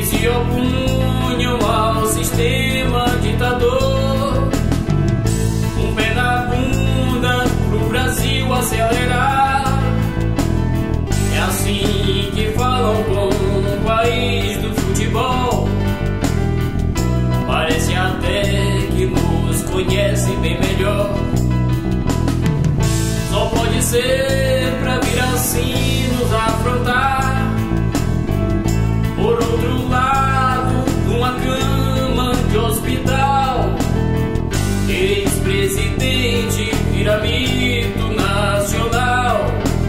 se opunham ao sistema ditador. Um pé na bunda pro Brasil acelerar. É assim que falam com o país do futebol. Parece até que nos conhece bem melhor. Só pode ser pra vir assim nos afrontar. Por outro lado, numa cama de hospital, ex-presidente vira mito nacional.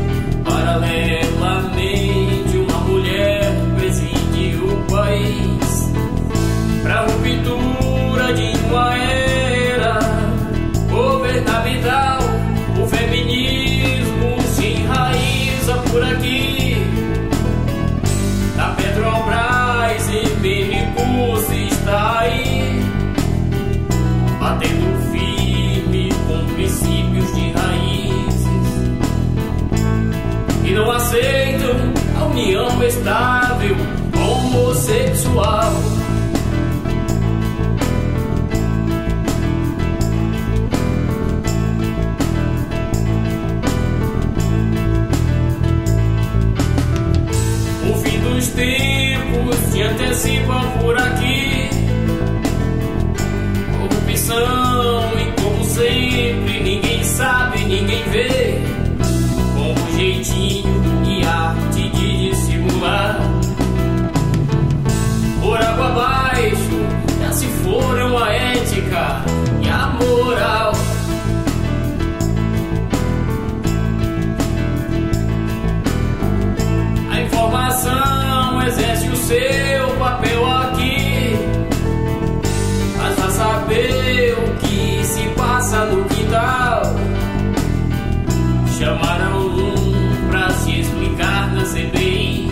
Paralelamente, uma mulher preside o país pra ruptura de uma era governamental. O feminismo se enraiza por aqui. Da Petrobras e Benicucci está aí, batendo firme com princípios de raízes, e não aceitam a união estável homossexual. Os tempos se antecipam por aqui. Corrupção e, como sempre, ninguém sabe, ninguém vê. Com um jeitinho e arte de dissimular. Por água abaixo já se foram a ética e a moral. A informação exerce o seu papel aqui, mas vai saber o que se passa no quintal. Chamaram um pra se explicar na CPI,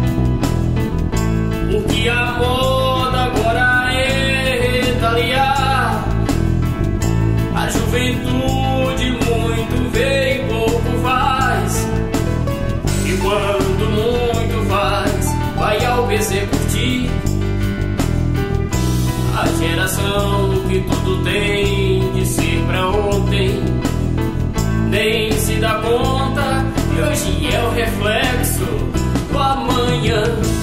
porque a moda agora é retaliar. A juventude muito vê e pouco faz, e quando muito faz, vai ao PC curtir. A geração que tudo tem de ser pra ontem nem se dá conta que hoje é o reflexo do amanhã.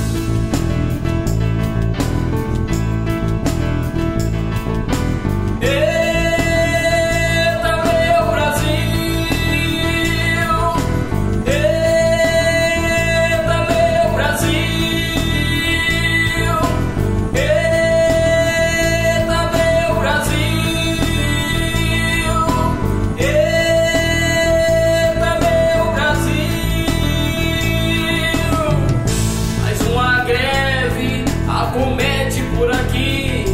Comete por aqui.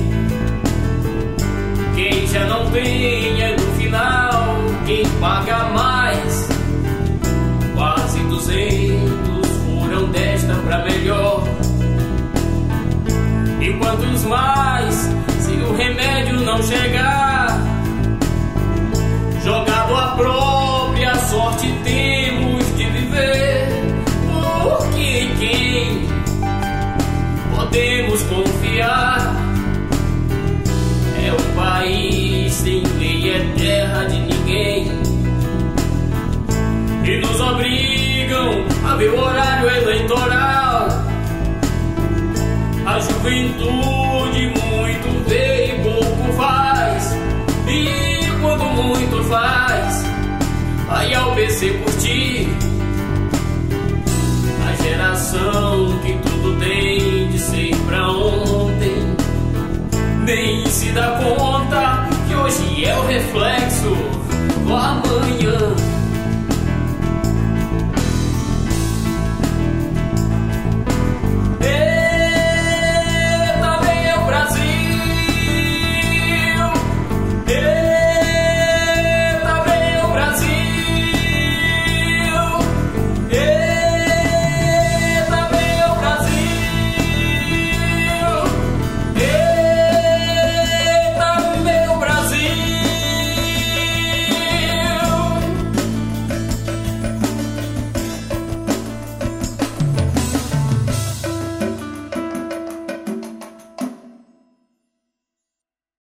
Quem já não tem é no final quem paga mais. Quase 200 foram desta pra melhor. E quantos mais, se o remédio não chegar? Jogado a própria sorte temos de viver. Porque em quem podemos confiar? É um país sem lei, é terra de ninguém, e nos obrigam a ver o horário eleitoral. A juventude muito vê e pouco faz, e quando muito faz, vai ao PC curtir. A geração que tudo tem de ser pra ontem nem se dá conta que hoje é o reflexo do amanhã.